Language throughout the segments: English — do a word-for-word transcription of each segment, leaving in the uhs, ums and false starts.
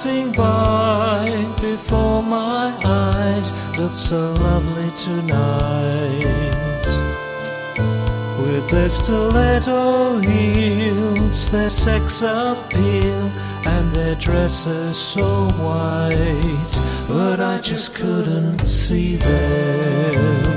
passing by before my eyes looked so lovely tonight. With their stiletto heels, their sex appeal, and their dresses so white, but I just couldn't see them.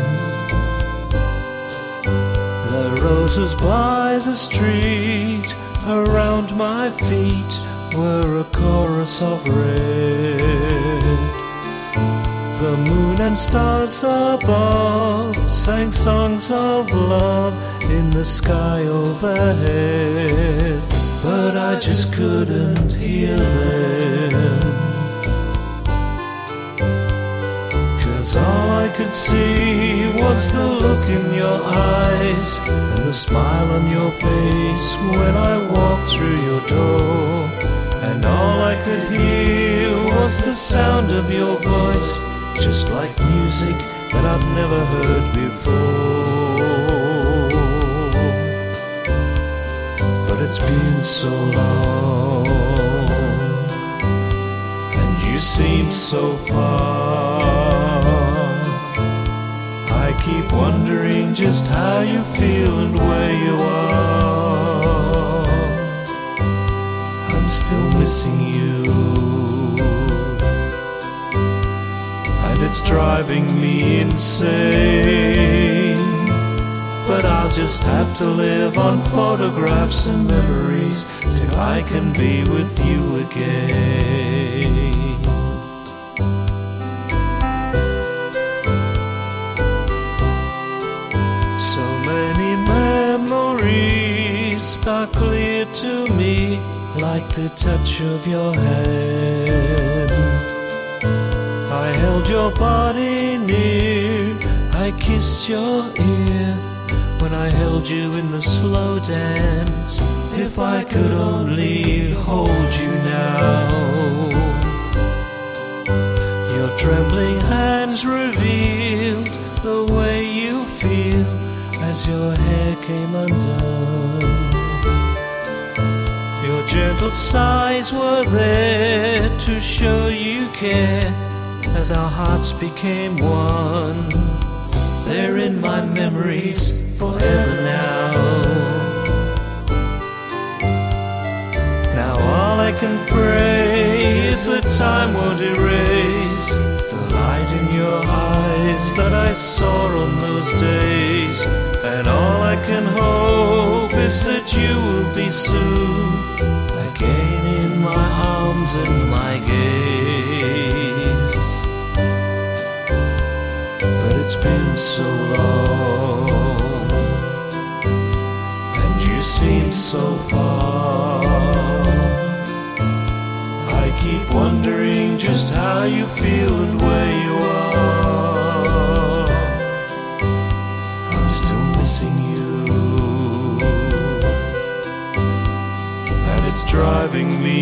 The roses by the street around my feet were a chorus of red. The moon and stars above sang songs of love in the sky overhead, but I just couldn't hear them. 'Cause all I could see was the look in your eyes and the smile on your face when I walked through your door. And all I could hear was the sound of your voice, just like music that I've never heard before. But it's been so long, and you seem so far. I keep wondering just how you feel and where you are. I'm still missing you, and it's driving me insane. But I'll just have to live on photographs and memories till I can be with you again. So many memories are clear to me, like the touch of your hand. I held your body near, I kissed your ear when I held you in the slow dance. If I could only hold you now. Your trembling hands revealed the way you feel as your hair came undone. Your gentle sighs were there to show you care as our hearts became one. They're in my memories forever now. Now all I can pray is that time won't erase the light in your eyes that I saw on those days. And all I can hope is that you will be soon again in my arms and my gaze. But it's been so long, and you seem so far. I keep wondering just how you feel and where you are. I'm still missing you, and it's driving me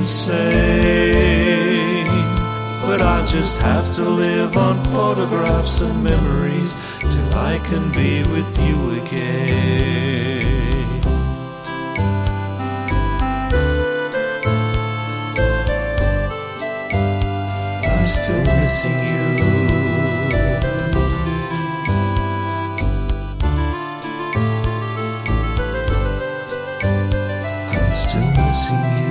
insane. But I just have to live on photographs and memories till I can be with you again. I'm still missing you. I'm still missing you.